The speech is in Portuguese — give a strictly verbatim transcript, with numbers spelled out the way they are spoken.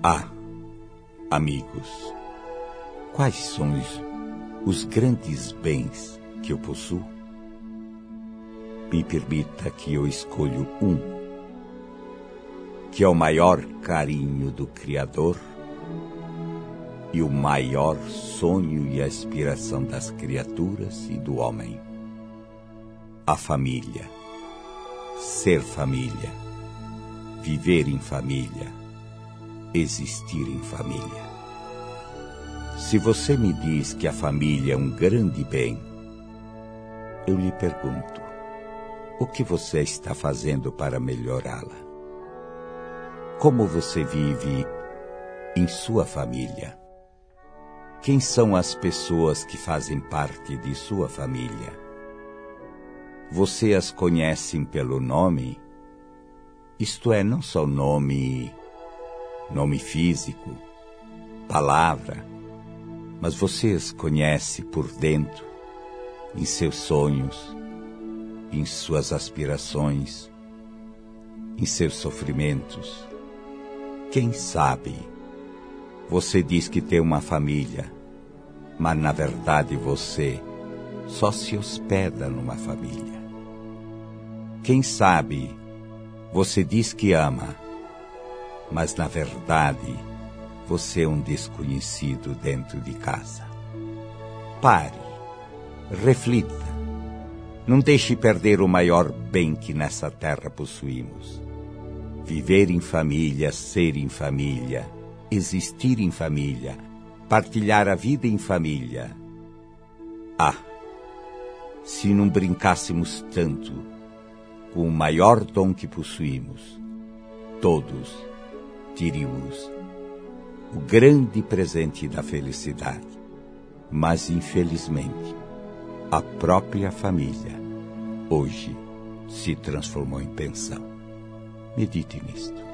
Ah, amigos, quais são os, os grandes bens que eu possuo? Me permita que eu escolha um, que é o maior carinho do Criador e o maior sonho e aspiração das criaturas e do homem. A família, ser família, viver em família, existir em família. Se você me diz que a família é um grande bem, eu lhe pergunto, o que você está fazendo para melhorá-la? Como você vive em sua família? Quem são as pessoas que fazem parte de sua família? Você as conhece pelo nome? Isto é, não só nome, nome físico, palavra, mas você as conhece por dentro, em seus sonhos, em suas aspirações, em seus sofrimentos. Quem sabe, você diz que tem uma família, mas na verdade você só se hospeda numa família. Quem sabe, você diz que ama, mas na verdade você é um desconhecido dentro de casa. Pare, reflita, não deixe perder o maior bem que nessa terra possuímos. Viver em família, ser em família, existir em família, partilhar a vida em família. Ah, se não brincássemos tanto com o maior dom que possuímos, todos teríamos o grande presente da felicidade. Mas, infelizmente, a própria família hoje se transformou em pensão. Medite nisto.